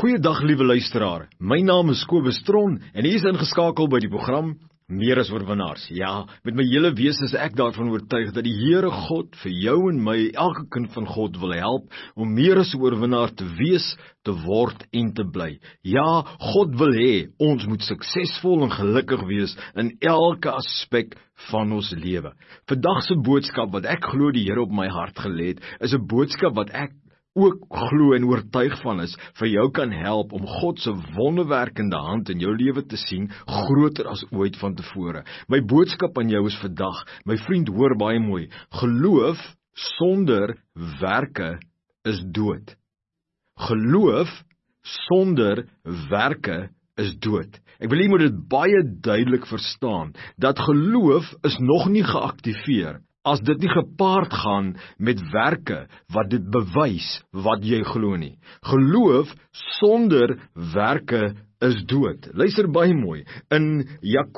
Goeiedag liewe luisteraar, my naam is Kobus Tron en hy is ingeskakel by die program Meer as oorwinnaars. Ja, met my hele wese is ek daarvan oortuig dat die Here God vir jou en my, elke kind van God, wil help om meer as 'n oorwinnaar te wees, te word en te bly. Ja, God wil hê ons moet suksesvol en gelukkig wees in elke aspek van ons lewe. Vandag se boodskap wat ek glo die Here op my hart gelê het, is 'n boodskap wat ek ook glo en oortuig van is, vir jou kan help om God se wonderwerkende hand in jou lewe te sien, groter as ooit van tevore. My boodskap aan jou is vandag, my vriend, hoor baie mooi, geloof sonder werke is dood. Geloof sonder werke is dood. Ek wil jy moet dit baie duidelik verstaan, dat geloof is nog nie geaktiveer, as dit nie gepaard gaan met werke wat dit bewys wat jy glo nie. Geloof sonder werke is dood. Luister baie mooi. In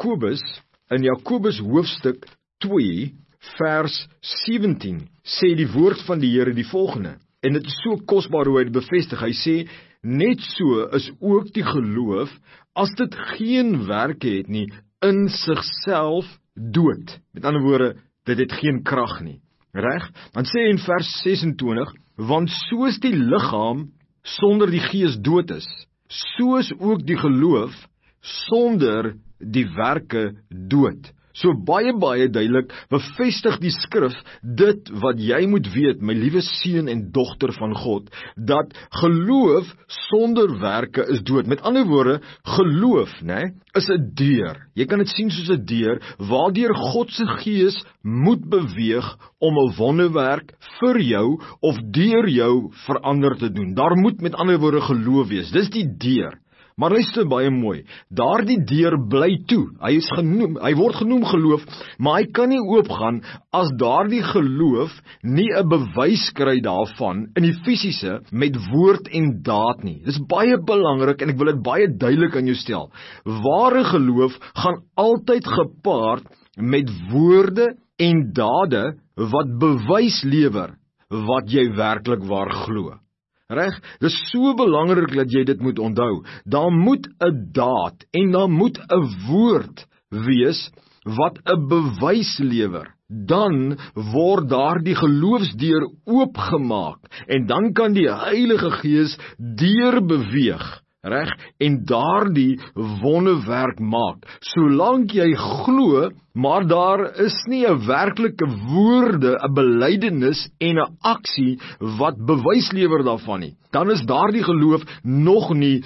Jakobus hoofstuk 2 vers 17 sê die woord van die Here die volgende. En dit is so kosbaar hoe hy dit bevestig. Hy sê, net so is ook die geloof, as dit geen werke het nie, in sigself dood. Met ander woorde, dit het geen krag nie. Reg? Dan sê hy in vers 26, want soos die liggaam sonder die gees dood is, so is ook die geloof sonder die werke dood. So baie duidelik bevestig die skrif dit wat jy moet weet, my liewe seun en dogter van God, dat geloof sonder werke is dood. Met ander woorde, geloof, is 'n deur. Jy kan dit sien soos 'n deur, waardeur God se gees moet beweeg om 'n wonderwerk vir jou of deur jou verander te doen. Daar moet met ander woorde geloof wees. Dis die deur. Maar luister baie mooi, daardie deur bly toe. Hy word genoem geloof, maar hy kan nie oopgaan as daardie geloof nie 'n bewys kry daarvan in die fisiese met woord en daad nie. Dis baie belangrik en ek wil dit baie duidelik aan jou stel. Ware geloof gaan altyd gepaard met woorde en dade wat bewys lewer wat jy werklik waar glo. Reg, dis so belangrik dat jy dit moet onthou. Daar moet 'n daad en daar moet 'n woord wees wat 'n bewys lewer. Dan word daardie geloofsdeur oopgemaak en dan kan die Heilige Gees deur beweeg, reg, en daardie wonderwerk maak. Solank jy glo, maar daar is nie 'n werklike woorde, 'n belydenis en 'n aksie wat bewys lewer daarvan nie, dan is daardie geloof nog nie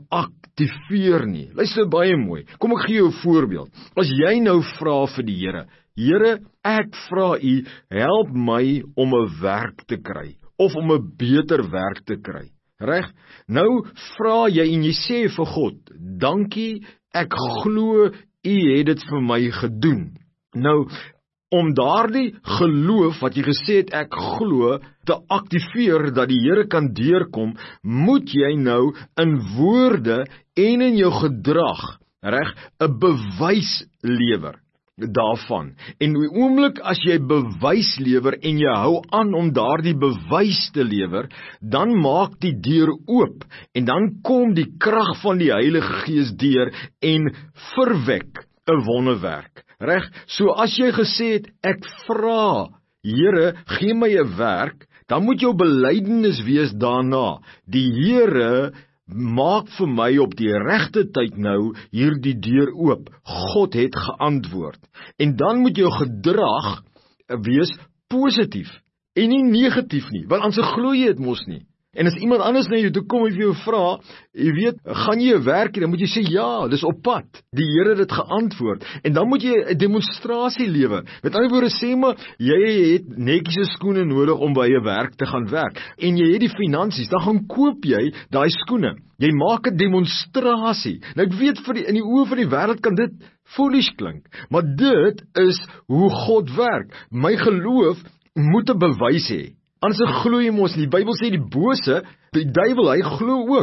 geaktiveer nie. Luister baie mooi. Kom ek gee jou 'n voorbeeld. As jy nou vra vir die Here, Here, ek vra U, help my om 'n werk te kry of om 'n beter werk te kry. Reg? Nou vra jy en jy sê vir God, dankie, ek glo U het dit vir my gedoen. Nou, om daardie geloof wat jy gesê het ek glo te aktiveer dat die Here kan deurkom, moet jy nou in woorde en in jou gedrag, reg, 'n bewys lewer daarvan. En die oomblik as jy bewys lewer en jy hou aan om daardie bewys te lewer, dan maak die deur oop en dan kom die krag van die Heilige Gees deur en verwek 'n wonderwerk. Reg? So as jy gesê het, ek vra, Here, gee my 'n werk, dan moet jou belydenis wees daarna. Die Here maak vir my op die regte tyd nou hierdie deur oop. God het geantwoord. En dan moet jou gedrag wees positief en nie negatief nie, want anders glo jy dit mos nie. En as iemand anders na jou toe kom en vir jou vra, jy weet, gaan jy 'n werk hê, dan moet jy sê ja, dis op pad. Die Here het dit geantwoord. En dan moet jy 'n demonstrasie lewer. Met ander woorde sê maar, jy het netjies skoene nodig om by 'n werk te gaan werk. En jy het die finansies, dan gaan koop jy daai skoene. Jy maak 'n demonstrasie. Nou ek weet in die oë van die wêreld kan dit foolish klink, maar dit is hoe God werk. My geloof moet 'n bewys hê. Anders glo jy mos nie. Die Bybel sê die bose, die duiwel, hy glo ook.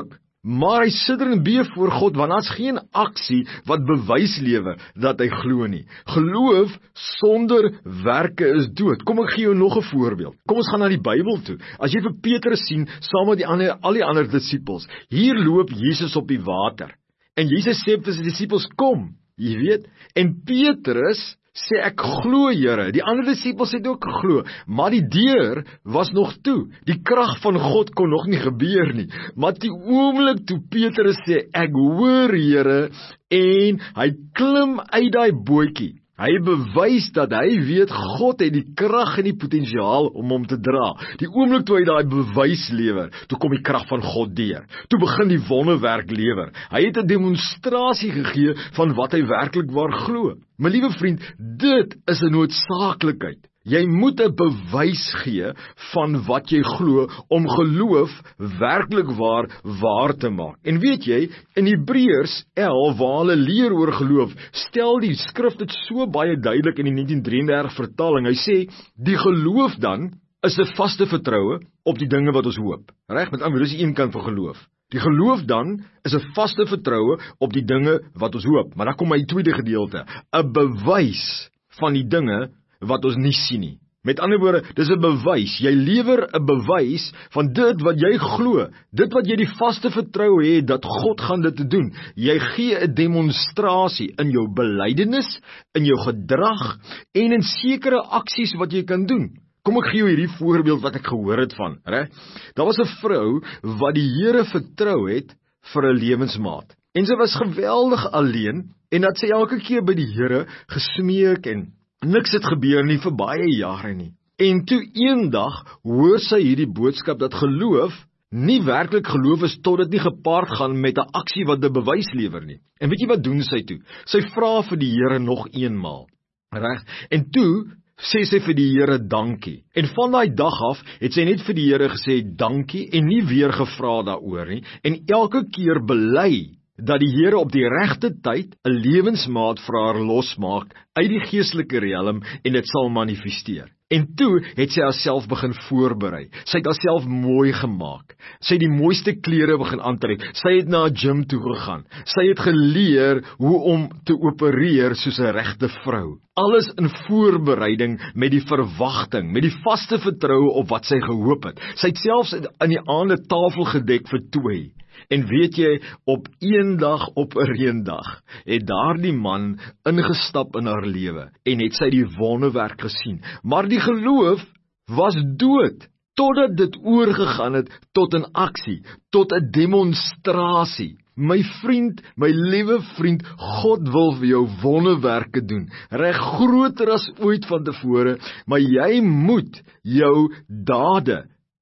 maar hy sit en bid voor God, want daar's geen aksie wat bewys lewer dat hy glo nie. Geloof sonder werke is dood. Kom ek gee jou nog 'n voorbeeld. Kom ons gaan na die Bybel toe. As jy vir Petrus sien, saam met al die ander disippels, hier loop Jesus op die water. En Jesus sê vir sy disippels, kom, jy weet, en Petrus sê ek glo Here. Die ander disippels het ook geglo, maar die deur was nog toe. Die krag van God kon nog nie gebeur nie. Maar die oomblik toe Petrus sê ek hoor Here, en hy klim uit daai bootjie. Hy bewys dat hy weet God het die krag en die potensiaal om hom te dra. Die oomblik toe hy daai bewys lewer, toe kom die krag van God deur. Toe begin die wonderwerk lewer. Hy het 'n demonstrasie gegee van wat hy werklik waar glo. My liewe vriend, dit is 'n noodsaaklikheid. Jy moet 'n bewys gee van wat jy glo om geloof werklik waar te maak. En weet jy, in Hebreërs 11 waar hulle leer oor geloof, stel die skrif dit so baie duidelik in die 1933 vertaling. Hy sê, die geloof dan is 'n vaste vertroue op die dinge wat ons hoop. Reg, met ander woorde, dis die een kant van geloof. Die geloof dan is 'n vaste vertroue op die dinge wat ons hoop. Maar dan kom my tweede gedeelte, 'n bewys van die dinge wat ons nie sien nie. Met ander woorde, dis 'n bewys. Jy lewer 'n bewys van dit wat jy glo, dit wat jy die vaste vertroue het dat God gaan dit doen. Jy gee 'n demonstrasie in jou belydenis, in jou gedrag en in sekere aksies wat jy kan doen. Kom ek gee jou hierdie voorbeeld wat ek gehoor het van, reg? Daar was 'n vrou wat die Here vertrou het vir 'n lewensmaat. En sy was geweldig alleen en dat sy elke keer by die Here gesmeek en niks het gebeur nie vir baie jare nie. En toe eendag hoor sy hierdie boodskap dat geloof nie werklik geloof is tot dit nie gepaard gaan met 'n aksie wat 'n bewys lewer nie. En weet jy wat doen sy toe? Sy vra vir die Here nog eenmaal. Reg? En toe sê sy vir die Here dankie. En van daai dag af het sy net vir die Here gesê dankie en nie weer gevra daaroor nie. En elke keer bely dat die Here op die regte tyd 'n lewensmaat vir haar losmaak uit die geestelike riem en dit sal manifesteer. En toe het sy haarself begin voorberei. Sy het haarself mooi gemaak. Sy het die mooiste klere begin aantrek. Sy het na 'n gym toe gegaan. Sy het geleer hoe om te opereer soos 'n regte vrou. Alles in voorbereiding met die verwagting, met die vaste vertroue op wat sy gehoop het. Sy het selfs in die aande tafel gedek vir 2. En weet jy, op een dag, op 'n reendag, het daardie man ingestap in haar lewe en het sy die wonderwerk gesien. Maar die geloof was dood, totdat dit oorgegaan het tot 'n aksie, tot 'n demonstrasie. My vriend, my liewe vriend, God wil vir jou wonderwerke doen, reg groter as ooit van tevore, maar jy moet jou dade,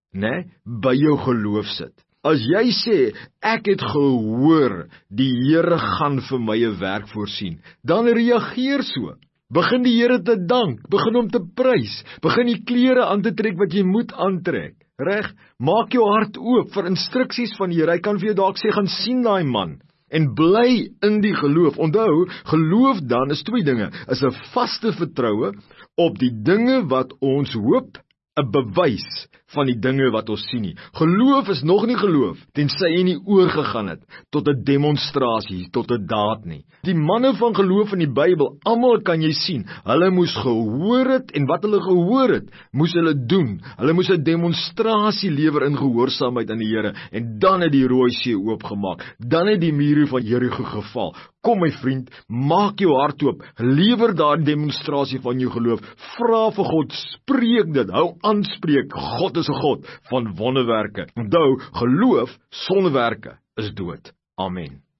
by jou geloof sit. As jy sê, ek het gehoor, die Here gaan vir my 'n werk voorsien, dan reageer so. Begin die Here te dank, begin hom te prys, begin die klere aan te trek wat jy moet aantrek. Reg? Maak jou hart oop vir instruksies van die Here. Hy kan vir jou dalk sê, gaan sien daai man. En bly in die geloof. Onthou, geloof dan is 2 dinge, is 'n vaste vertroue op die dinge wat ons hoop, 'n bewys van die dinge wat ons sien nie. Geloof is nog nie geloof, tensy jy nie oorgegaan het tot 'n demonstrasie, tot 'n daad nie. Die manne van geloof in die Bybel, almal kan jy sien, hulle moes gehoor het, en wat hulle gehoor het, moes hulle doen. Hulle moes 'n demonstrasie lewer in gehoorsaamheid aan die Here, en dan het die Rooi See oopgemaak, dan het die mure van Jerigo geval. Kom my vriend, maak jou hart oop, lewer daar 'n demonstrasie van jou geloof, vra vir God, spreek dit, hou aanspreek, God is 'n God van wonderwerke. Onthou, geloof sonder werke is dood. Amen.